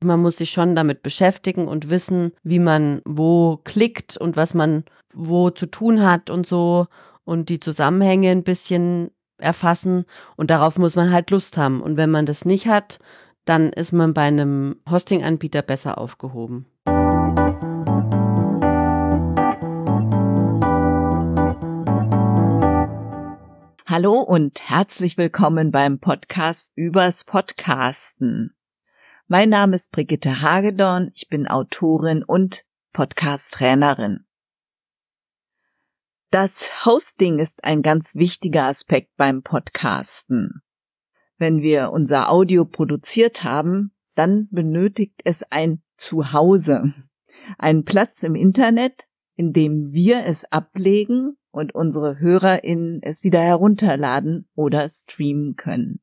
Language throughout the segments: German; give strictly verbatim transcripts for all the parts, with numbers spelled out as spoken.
Man muss sich schon damit beschäftigen und wissen, wie man wo klickt und was man wo zu tun hat und so und die Zusammenhänge ein bisschen erfassen und darauf muss man halt Lust haben. Und wenn man das nicht hat, dann ist man bei einem Hosting-Anbieter besser aufgehoben. Hallo und herzlich willkommen beim Podcast übers Podcasten. Mein Name ist Brigitte Hagedorn, ich bin Autorin und Podcast-Trainerin. Das Hosting ist ein ganz wichtiger Aspekt beim Podcasten. Wenn wir unser Audio produziert haben, dann benötigt es ein Zuhause, einen Platz im Internet, in dem wir es ablegen und unsere HörerInnen es wieder herunterladen oder streamen können.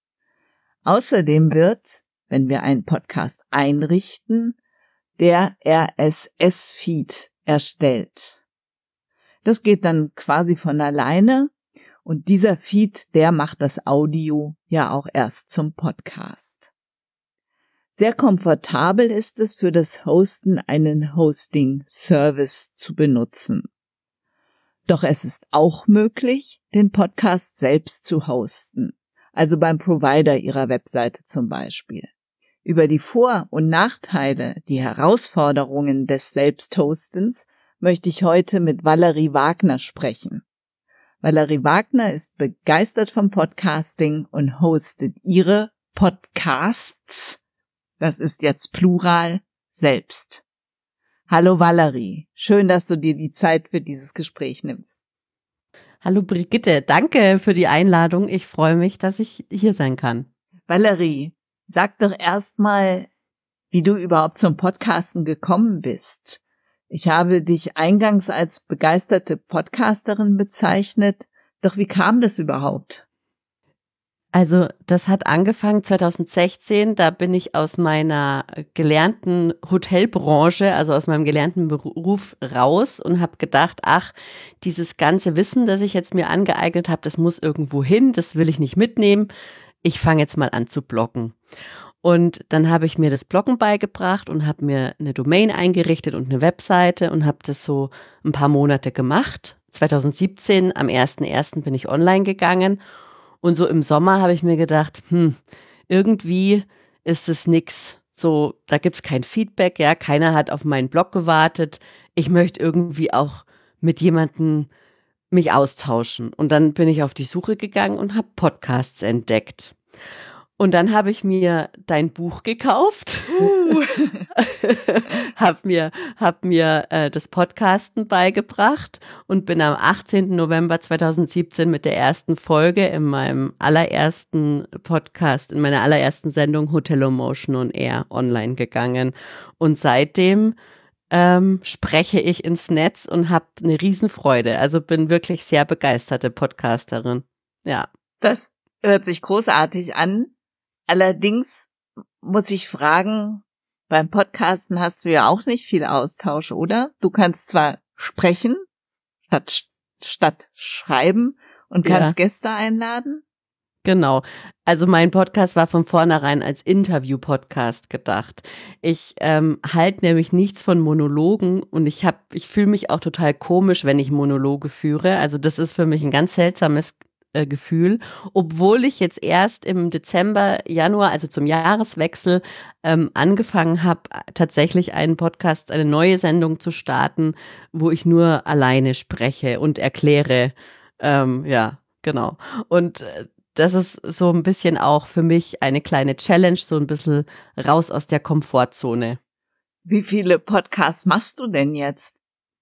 Außerdem wird, wenn wir einen Podcast einrichten, der R S S-Feed erstellt. Das geht dann quasi von alleine und dieser Feed, der macht das Audio ja auch erst zum Podcast. Sehr komfortabel ist es für das Hosten, einen Hosting-Service zu benutzen. Doch es ist auch möglich, den Podcast selbst zu hosten, also beim Provider Ihrer Webseite zum Beispiel. Über die Vor- und Nachteile, die Herausforderungen des Selbsthostens möchte ich heute mit Valerie Wagner sprechen. Valerie Wagner ist begeistert vom Podcasting und hostet ihre Podcasts, das ist jetzt Plural, selbst. Hallo Valerie, schön, dass du dir die Zeit für dieses Gespräch nimmst. Hallo Brigitte, danke für die Einladung. Ich freue mich, dass ich hier sein kann. Valerie, sag doch erstmal, wie du überhaupt zum Podcasten gekommen bist. Ich habe dich eingangs als begeisterte Podcasterin bezeichnet, doch wie kam das überhaupt? Also das hat angefangen zwanzig sechzehn, da bin ich aus meiner gelernten Hotelbranche, also aus meinem gelernten Beruf raus und habe gedacht, ach, dieses ganze Wissen, das ich jetzt mir angeeignet habe, das muss irgendwo hin, das will ich nicht mitnehmen. Ich fange jetzt mal an zu bloggen. Und dann habe ich mir das Bloggen beigebracht und habe mir eine Domain eingerichtet und eine Webseite und habe das so ein paar Monate gemacht. zwanzig siebzehn, am ersten ersten bin ich online gegangen. Und so im Sommer habe ich mir gedacht, hm, irgendwie ist es nix. So, da gibt's kein Feedback, ja, keiner hat auf meinen Blog gewartet. Ich möchte irgendwie auch mit jemandem mich austauschen. Und dann bin ich auf die Suche gegangen und habe Podcasts entdeckt. Und dann habe ich mir dein Buch gekauft, uh. hab mir, hab mir äh, das Podcasten beigebracht und bin am achtzehnten November zweitausendsiebzehn mit der ersten Folge in meinem allerersten Podcast, in meiner allerersten Sendung Hotelomotion on Air online gegangen. Und seitdem ähm, spreche ich ins Netz und habe eine Riesenfreude. Also bin wirklich sehr begeisterte Podcasterin. Ja. Das hört sich großartig an. Allerdings muss ich fragen, beim Podcasten hast du ja auch nicht viel Austausch, oder? Du kannst zwar sprechen statt, statt schreiben und kannst ja Gäste einladen. Genau. Also mein Podcast war von vornherein als Interview-Podcast gedacht. Ich ähm, halte nämlich nichts von Monologen und ich habe, ich fühle mich auch total komisch, wenn ich Monologe führe. Also das ist für mich ein ganz seltsames Gefühl, obwohl ich jetzt erst im Dezember, Januar, also zum Jahreswechsel, ähm, angefangen habe, tatsächlich einen Podcast, eine neue Sendung zu starten, wo ich nur alleine spreche und erkläre. Ähm, ja, genau. Und äh, das ist so ein bisschen auch für mich eine kleine Challenge, so ein bisschen raus aus der Komfortzone. Wie viele Podcasts machst du denn jetzt?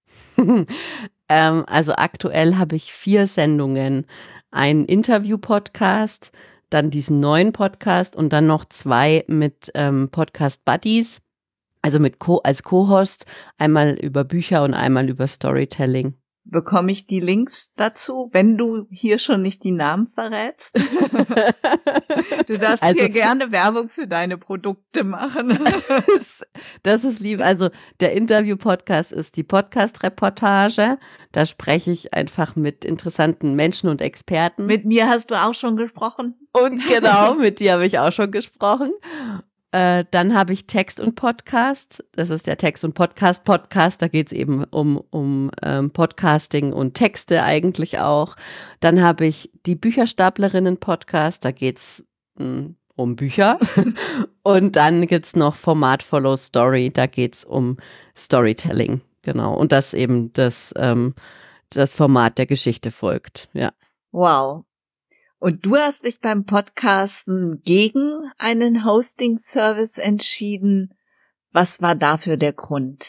ähm, also aktuell habe ich vier Sendungen. Ein Interview-Podcast, dann diesen neuen Podcast und dann noch zwei mit ähm, Podcast-Buddies, also mit Co- als Co-Host, einmal über Bücher und einmal über Storytelling. Bekomme ich die Links dazu, wenn du hier schon nicht die Namen verrätst? Du darfst also, hier gerne Werbung für deine Produkte machen. Das ist lieb. Also der Interview-Podcast ist die Podcast-Reportage. Da spreche ich einfach mit interessanten Menschen und Experten. Mit mir hast du auch schon gesprochen. Und genau, mit dir habe ich auch schon gesprochen. Äh, dann habe ich Text und Podcast. Das ist der Text und Podcast Podcast. Da geht es eben um, um ähm, Podcasting und Texte eigentlich auch. Dann habe ich die Bücherstaplerinnen Podcast. Da geht es um Bücher. Und dann gibt es noch Format Follow Story. Da geht es um Storytelling. Genau. Und das eben das, ähm, das Format der Geschichte folgt. Ja. Wow. Und du hast dich beim Podcasten gegen einen Hosting-Service entschieden. Was war dafür der Grund?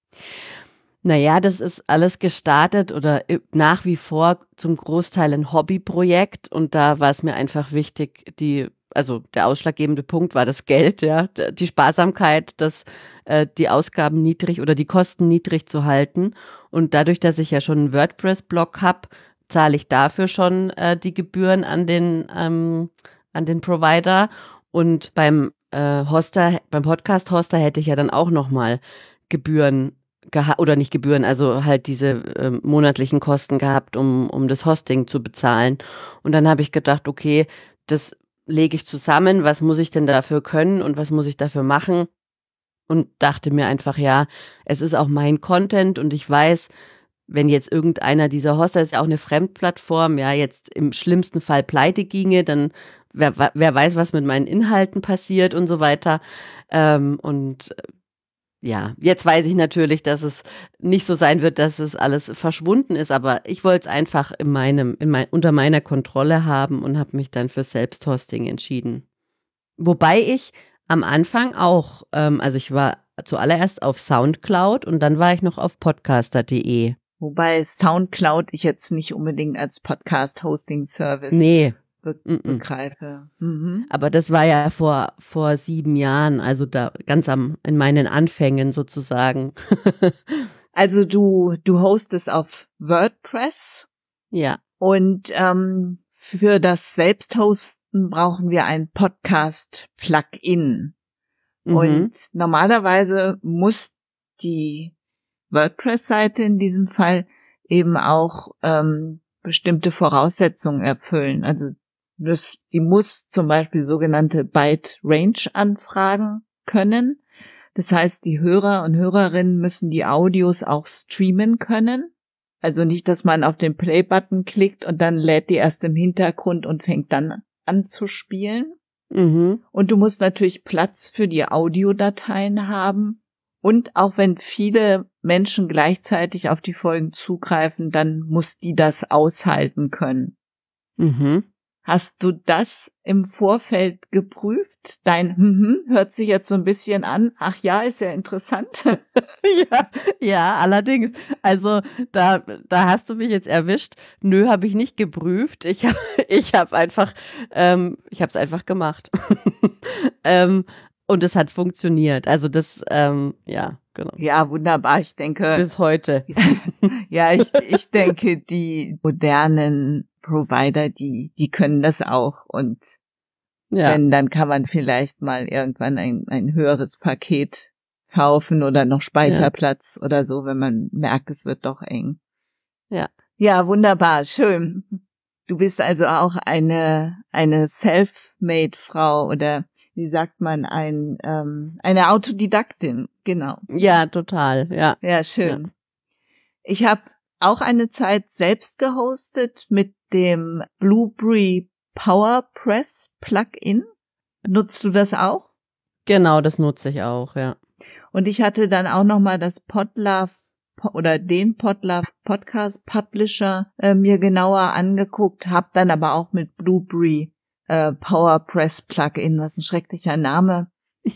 Naja, das ist alles gestartet oder nach wie vor zum Großteil ein Hobbyprojekt. Und da war es mir einfach wichtig, die, also der ausschlaggebende Punkt war das Geld, ja, die Sparsamkeit, das, äh, die Ausgaben niedrig oder die Kosten niedrig zu halten. Und dadurch, dass ich ja schon einen WordPress-Blog habe, zahle ich dafür schon äh, die Gebühren an den ähm, an den Provider und beim äh, Hoster, beim Podcast-Hoster hätte ich ja dann auch nochmal Gebühren gehabt oder nicht Gebühren, also halt diese äh, monatlichen Kosten gehabt, um um das Hosting zu bezahlen. Und dann habe ich gedacht, okay, das lege ich zusammen. Was muss ich denn dafür können und was muss ich dafür machen? Und dachte mir einfach, ja, es ist auch mein Content und ich weiß, wenn jetzt irgendeiner dieser Hoster, ist ja auch eine Fremdplattform, ja, jetzt im schlimmsten Fall pleite ginge, dann wer, wer weiß, was mit meinen Inhalten passiert und so weiter. Ähm, und ja, jetzt weiß ich natürlich, dass es nicht so sein wird, dass es alles verschwunden ist, aber ich wollte es einfach in meinem, in mein, unter meiner Kontrolle haben und habe mich dann für Selbsthosting entschieden. Wobei ich am Anfang auch, ähm, also ich war zuallererst auf Soundcloud und dann war ich noch auf podcaster punkt de. Wobei Soundcloud ich jetzt nicht unbedingt als Podcast-Hosting-Service nee. be- begreife. Mhm. Aber das war ja vor, vor sieben Jahren, also da ganz am, in meinen Anfängen sozusagen. Also du, du hostest auf WordPress. Ja. Und ähm, für das Selbsthosten brauchen wir ein Podcast-Plugin. Mhm. Und normalerweise muss die WordPress-Seite in diesem Fall eben auch ähm, bestimmte Voraussetzungen erfüllen. Also das, die muss zum Beispiel sogenannte Byte-Range-Anfragen können. Das heißt, die Hörer und Hörerinnen müssen die Audios auch streamen können. Also nicht, dass man auf den Play-Button klickt und dann lädt die erst im Hintergrund und fängt dann an zu spielen. Mhm. Und du musst natürlich Platz für die Audiodateien haben. Und auch wenn viele Menschen gleichzeitig auf die Folgen zugreifen, dann muss die das aushalten können. Mhm. Hast du das im Vorfeld geprüft? Dein hm, hört sich jetzt so ein bisschen an. Ach ja, ist ja interessant. ja, ja, allerdings. Also da, da hast du mich jetzt erwischt. Nö, habe ich nicht geprüft. Ich habe ich hab einfach, ähm, ich habe es einfach gemacht. ähm, und es hat funktioniert. Also das, ähm, ja, genau. Ja, wunderbar. Ich denke. Bis heute. ja, ich, ich denke, die modernen Provider, die, die können das auch. Und ja. wenn, dann kann man vielleicht mal irgendwann ein, ein höheres Paket kaufen oder noch Speicherplatz ja. oder so, wenn man merkt, es wird doch eng. Ja. Ja, wunderbar, schön. Du bist also auch eine, eine Self-Made-Frau oder wie sagt man, ein, ähm, eine Autodidaktin, genau. Ja, total, ja. Ja, schön. Ja. Ich habe auch eine Zeit selbst gehostet mit dem Blueberry PowerPress Plugin. Nutzt du das auch? Genau, das nutze ich auch, ja. Und ich hatte dann auch noch mal das Podlove oder den Podlove Podcast Publisher äh, mir genauer angeguckt, habe dann aber auch mit Blueberry äh, PowerPress Plugin, was ein schrecklicher Name.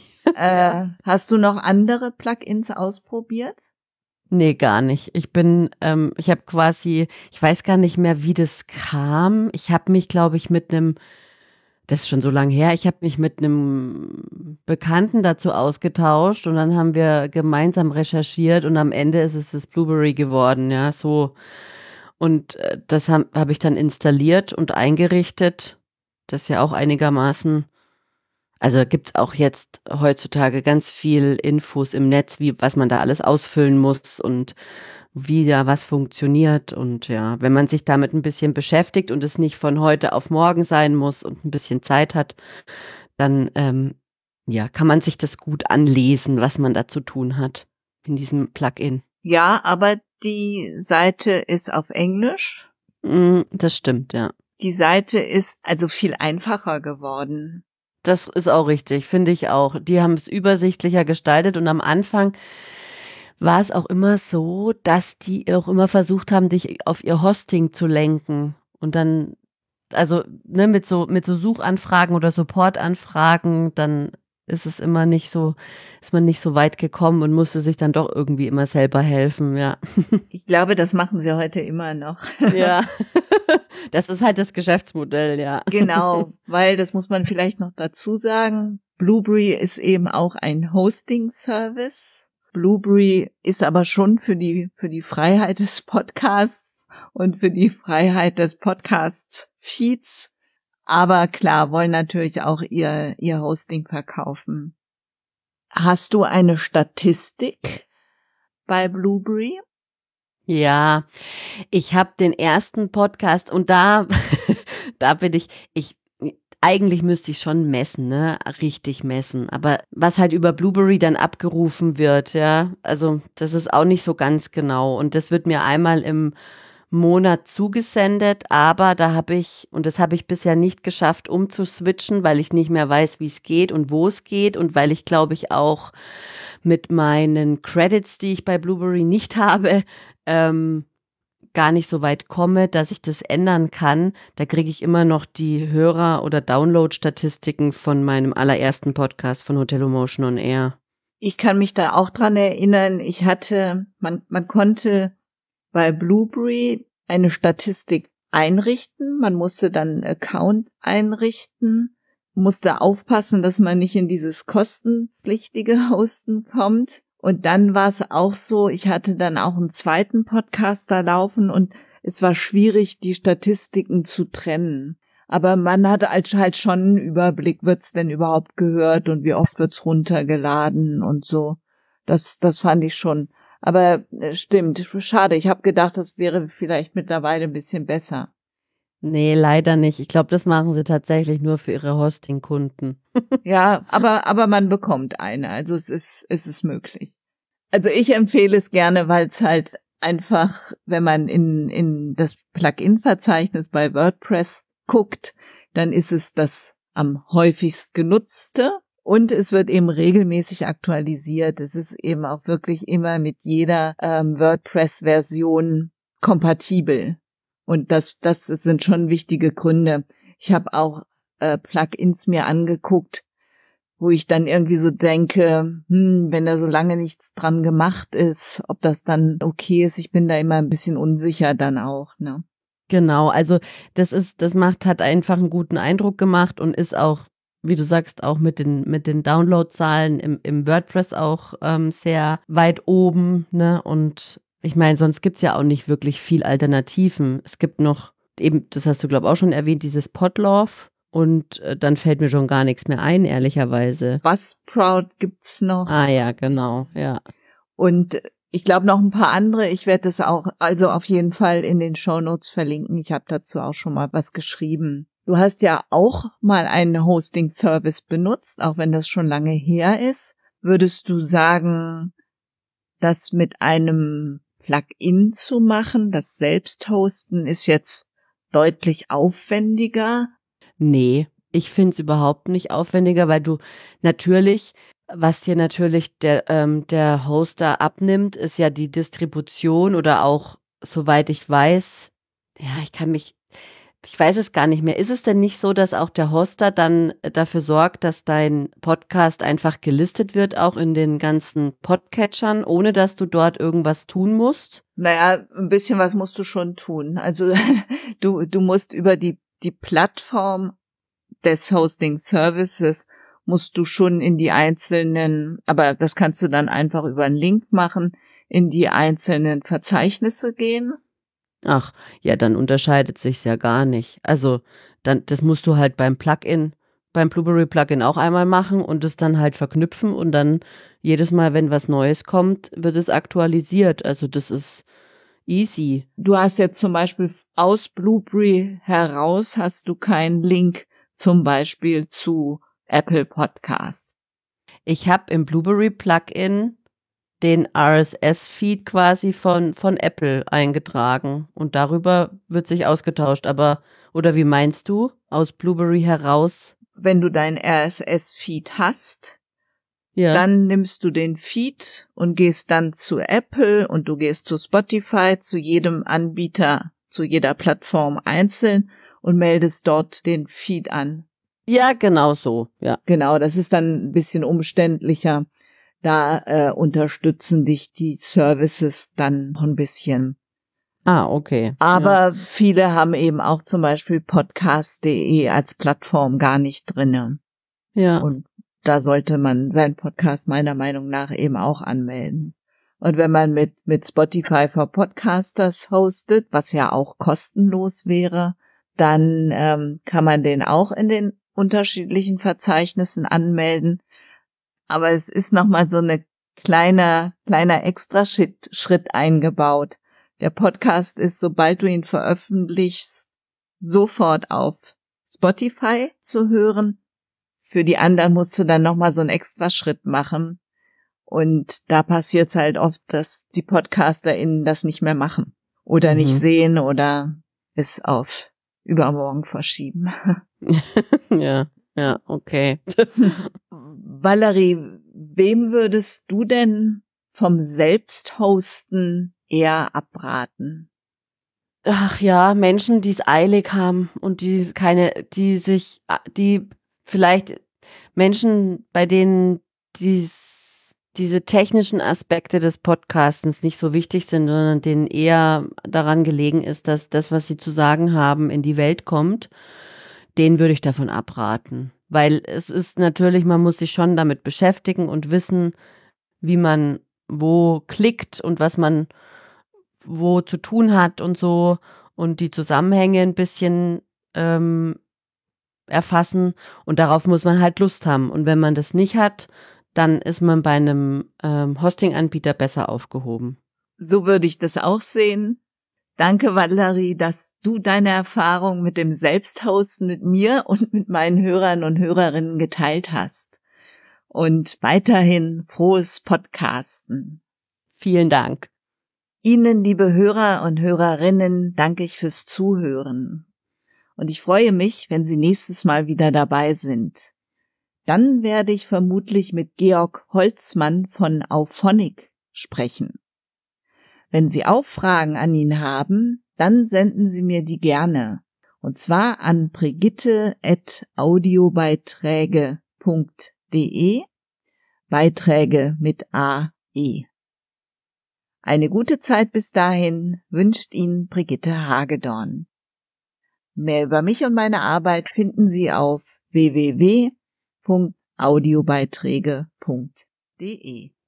äh, hast du noch andere Plugins ausprobiert? Nee, gar nicht. Ich bin, ähm, ich habe quasi, ich weiß gar nicht mehr, wie das kam. Ich habe mich, glaube ich, mit einem, das ist schon so lange her, ich habe mich mit einem Bekannten dazu ausgetauscht und dann haben wir gemeinsam recherchiert und am Ende ist es das Blueberry geworden, ja, so. Und äh, das habe hab ich dann installiert und eingerichtet. Das ist ja auch einigermaßen. Also gibt's auch jetzt heutzutage ganz viel Infos im Netz, wie was man da alles ausfüllen muss und wie da was funktioniert. Und ja, wenn man sich damit ein bisschen beschäftigt und es nicht von heute auf morgen sein muss und ein bisschen Zeit hat, dann ähm, ja, kann man sich das gut anlesen, was man da zu tun hat in diesem Plugin. Ja, aber die Seite ist auf Englisch. Mm, das stimmt, ja. Die Seite ist also viel einfacher geworden. Das ist auch richtig, finde ich auch. Die haben es übersichtlicher gestaltet und am Anfang war es auch immer so, dass die auch immer versucht haben, dich auf ihr Hosting zu lenken und dann, also ne, mit so mit so Suchanfragen oder Supportanfragen, dann ist es immer nicht so, ist man nicht so weit gekommen und musste sich dann doch irgendwie immer selber helfen, ja. Ich glaube, das machen sie heute immer noch. Ja, das ist halt das Geschäftsmodell, ja. Genau, weil das muss man vielleicht noch dazu sagen. Blueberry ist eben auch ein Hosting-Service. Blueberry ist aber schon für die für die Freiheit des Podcasts und für die Freiheit des Podcast-Feeds. Aber klar, wollen natürlich auch ihr ihr Hosting verkaufen. Hast du eine Statistik bei Blueberry? Ja, ich habe den ersten Podcast und da, da bin ich, ich, eigentlich müsste ich schon messen, ne, richtig messen, aber was halt über Blueberry dann abgerufen wird, ja, also das ist auch nicht so ganz genau und das wird mir einmal im Monat zugesendet, aber da habe ich, und das habe ich bisher nicht geschafft, umzuswitchen, weil ich nicht mehr weiß, wie es geht und wo es geht und weil ich, glaube ich, auch mit meinen Credits, die ich bei Blueberry nicht habe, ähm, gar nicht so weit komme, dass ich das ändern kann. Da kriege ich immer noch die Hörer- oder Download-Statistiken von meinem allerersten Podcast von Hotelomotion on Air. Ich kann mich da auch dran erinnern, ich hatte, man, man konnte bei Blueberry eine Statistik einrichten. Man musste dann einen Account einrichten, musste aufpassen, dass man nicht in dieses kostenpflichtige Hosten kommt. Und dann war es auch so, ich hatte dann auch einen zweiten Podcast da laufen und es war schwierig, die Statistiken zu trennen. Aber man hatte halt schon einen Überblick, wird's denn überhaupt gehört und wie oft wird's runtergeladen und so. Das, das fand ich schon. Aber äh, stimmt, schade. Ich habe gedacht, das wäre vielleicht mittlerweile ein bisschen besser. Nee, leider nicht. Ich glaube, das machen sie tatsächlich nur für ihre Hosting-Kunden. Ja, aber aber man bekommt eine. Also es ist es ist möglich. Also ich empfehle es gerne, weil es halt einfach, wenn man in in das Plugin-Verzeichnis bei WordPress guckt, dann ist es das am häufigst genutzte. Und es wird eben regelmäßig aktualisiert. Es ist eben auch wirklich immer mit jeder ähm, WordPress-Version kompatibel. Und das, das sind schon wichtige Gründe. Ich habe auch äh, Plugins mir angeguckt, wo ich dann irgendwie so denke, hm, wenn da so lange nichts dran gemacht ist, ob das dann okay ist. Ich bin da immer ein bisschen unsicher dann auch, ne? Genau, also das ist, das macht, hat einfach einen guten Eindruck gemacht und ist auch, wie du sagst, auch mit den mit den Downloadzahlen im, im WordPress auch ähm, sehr weit oben, ne? Und ich meine, sonst gibt's ja auch nicht wirklich viel Alternativen. Es gibt noch, eben, das hast du, glaube ich, auch schon erwähnt, dieses Podlove und äh, dann fällt mir schon gar nichts mehr ein, ehrlicherweise. Buzzsprout gibt's noch. Ah ja, genau, ja. Und ich glaube noch ein paar andere. Ich werde das auch also auf jeden Fall in den Shownotes verlinken. Ich habe dazu auch schon mal was geschrieben. Du hast ja auch mal einen Hosting-Service benutzt, auch wenn das schon lange her ist. Würdest du sagen, das mit einem Plugin zu machen, das Selbsthosten, ist jetzt deutlich aufwendiger? Nee, ich find's überhaupt nicht aufwendiger, weil du natürlich, was dir natürlich der, ähm, der Hoster abnimmt, ist ja die Distribution oder auch, soweit ich weiß, ja, ich kann mich, ich weiß es gar nicht mehr. Ist es denn nicht so, dass auch der Hoster dann dafür sorgt, dass dein Podcast einfach gelistet wird, auch in den ganzen Podcatchern, ohne dass du dort irgendwas tun musst? Naja, ein bisschen was musst du schon tun. Also du, du musst über die, die Plattform des Hosting Services musst du schon in die einzelnen, aber das kannst du dann einfach über einen Link machen, in die einzelnen Verzeichnisse gehen. Ach, ja, dann unterscheidet sich's ja gar nicht. Also, dann, das musst du halt beim Plugin, beim Blueberry Plugin auch einmal machen und es dann halt verknüpfen und dann jedes Mal, wenn was Neues kommt, wird es aktualisiert. Also, das ist easy. Du hast jetzt zum Beispiel aus Blueberry heraus hast du keinen Link zum Beispiel zu Apple Podcast. Ich habe im Blueberry-Plugin den R S S-Feed quasi von, von Apple eingetragen und darüber wird sich ausgetauscht. Aber, oder wie meinst du, aus Blueberry heraus? Wenn du dein R S S-Feed hast, Ja. dann nimmst du den Feed und gehst dann zu Apple und du gehst zu Spotify, zu jedem Anbieter, zu jeder Plattform einzeln und meldest dort den Feed an. Ja, genau so, ja. Genau, das ist dann ein bisschen umständlicher. Da äh, unterstützen dich die Services dann noch ein bisschen. Ah, okay. Aber ja. viele haben eben auch zum Beispiel podcast punkt de als Plattform gar nicht drinne. Ja. Und da sollte man seinen Podcast meiner Meinung nach eben auch anmelden. Und wenn man mit mit Spotify for Podcasters hostet, was ja auch kostenlos wäre, dann ähm, kann man den auch in den unterschiedlichen Verzeichnissen anmelden. Aber es ist nochmal so eine kleine, kleiner Extraschritt Schritt eingebaut. Der Podcast ist, sobald du ihn veröffentlichst, sofort auf Spotify zu hören. Für die anderen musst du dann nochmal so einen Extraschritt machen. Und da passiert es halt oft, dass die PodcasterInnen das nicht mehr machen. Oder Mhm. nicht sehen oder es auf übermorgen verschieben. ja, ja, okay. Valerie, wem würdest du denn vom Selbsthosten eher abraten? Ach ja, Menschen, die es eilig haben und die keine, die sich, die vielleicht Menschen, bei denen dies, diese technischen Aspekte des Podcastens nicht so wichtig sind, sondern denen eher daran gelegen ist, dass das, was sie zu sagen haben, in die Welt kommt, denen würde ich davon abraten. Weil es ist natürlich, man muss sich schon damit beschäftigen und wissen, wie man wo klickt und was man wo zu tun hat und so und die Zusammenhänge ein bisschen ähm, erfassen und darauf muss man halt Lust haben. Und wenn man das nicht hat, dann ist man bei einem ähm, Hosting-Anbieter besser aufgehoben. So würde ich das auch sehen. Danke, Valerie, dass du deine Erfahrung mit dem Selbsthosten mit mir und mit meinen Hörern und Hörerinnen geteilt hast. Und weiterhin frohes Podcasten. Vielen Dank. Ihnen, liebe Hörer und Hörerinnen, danke ich fürs Zuhören. Und ich freue mich, wenn Sie nächstes Mal wieder dabei sind. Dann werde ich vermutlich mit Georg Holzmann von Auphonic sprechen. Wenn Sie auch Fragen an ihn haben, dann senden Sie mir die gerne. Und zwar an brigitte at audiobeiträge punkt de, Beiträge mit A E. Eine gute Zeit bis dahin wünscht Ihnen Brigitte Hagedorn. Mehr über mich und meine Arbeit finden Sie auf w w w punkt audiobeiträge punkt de.